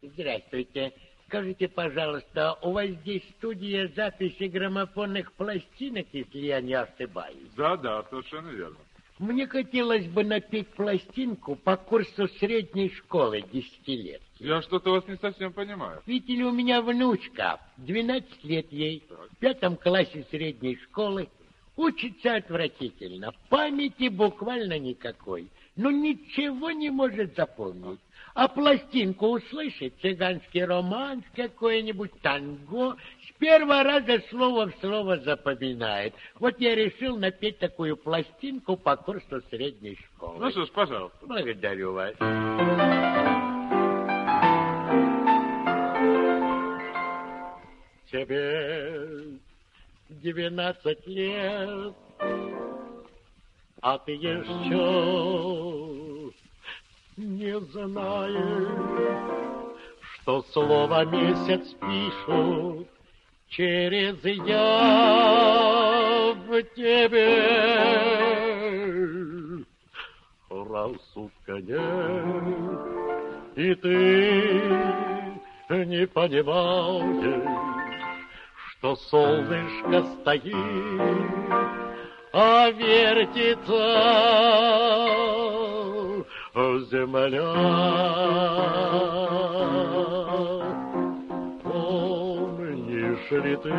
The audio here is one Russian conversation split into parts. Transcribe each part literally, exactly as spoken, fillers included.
Здравствуйте. Скажите, пожалуйста, у вас здесь студия записи граммофонных пластинок, если я не ошибаюсь? Да, да, совершенно верно. Мне хотелось бы напеть пластинку по курсу средней школы десятилетки. Я что-то вас не совсем понимаю. Видите ли, у меня внучка, двенадцать лет ей, в пятом классе средней школы, учится отвратительно, памяти буквально никакой, но ничего не может запомнить. А пластинку услышит, цыганский романс какой-нибудь, танго, с первого раза слово в слово запоминает. Вот я решил напеть такую пластинку по курсу средней школы. Ну что ж, пожалуйста. Благодарю вас. Тебе двенадцать лет, а ты еще не знаешь, что слово месяц пишут через я в тебе. Рассудка нет, и ты не понимаешь, что солнышко стоит, а вертится земля. Помнишь ли ты,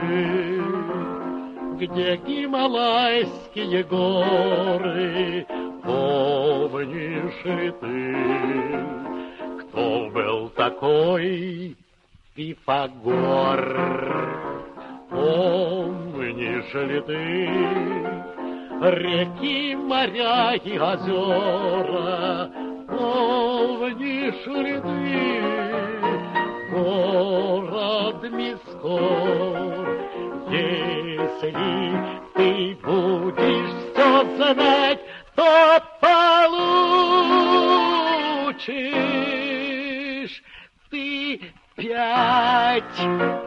где Гималайские горы? Помнишь ли ты, кто был такой Пифагор? Помнишь ли ты реки, моря и озера? Помнишь ли ты город Мискор? Если ты будешь все знать, то получишь ты пять.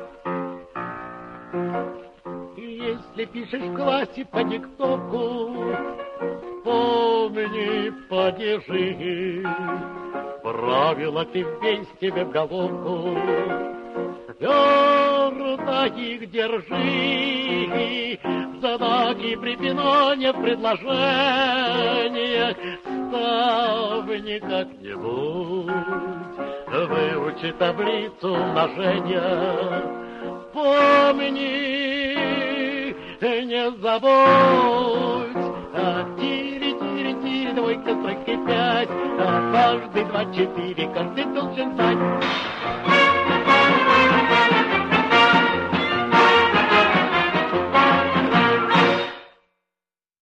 Если пишешь в классе по диктовку, помни, подержи, правила ты весь тебе в головку. Твердо их держи, знаки препинания в предложениях ставь как-нибудь, выучи таблицу умножения. Помни, не забудь, а тире-тире-тире, двойка, тройка, пять, а каждый два, четыре, каждый должен знать.